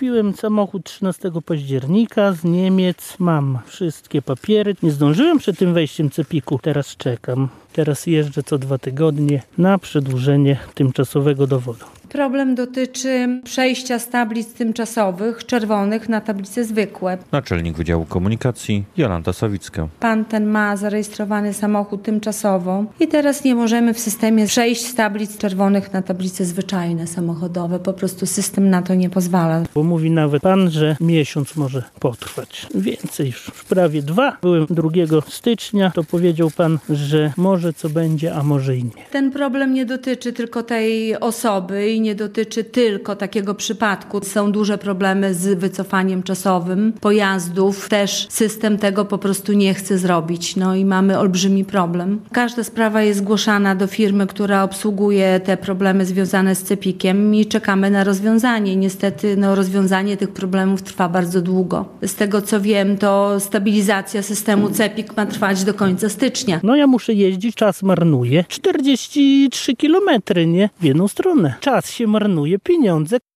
Kupiłem samochód 13 października z Niemiec. Mam wszystkie papiery. Nie zdążyłem przed tym wejściem CEPiK-u. Teraz czekam. Teraz jeżdżę co 2 tygodnie na przedłużenie tymczasowego dowodu. Problem dotyczy przejścia z tablic tymczasowych, czerwonych, na tablice zwykłe. Naczelnik Wydziału Komunikacji Jolanta Sawicka. Pan ten ma zarejestrowany samochód tymczasowo i teraz nie możemy w systemie przejść z tablic czerwonych na tablice zwyczajne samochodowe. Po prostu system na to nie pozwala. Bo mówi nawet pan, że miesiąc może potrwać. Więcej już prawie 2. Byłem 2 stycznia, to powiedział pan, że może co będzie, a może i nie. Ten problem nie dotyczy tylko tej osoby i nie dotyczy tylko takiego przypadku. Są duże problemy z wycofaniem czasowym pojazdów. Też system tego po prostu nie chce zrobić. No i mamy olbrzymi problem. Każda sprawa jest zgłaszana do firmy, która obsługuje te problemy związane z CEPiK-iem i czekamy na rozwiązanie. Niestety rozwiązanie tych problemów trwa bardzo długo. Z tego co wiem, to stabilizacja systemu CEPiK ma trwać do końca stycznia. No ja muszę jeździć, czas marnuję. 43 kilometry, nie? W jedną stronę. Czas się marnuje, pieniądze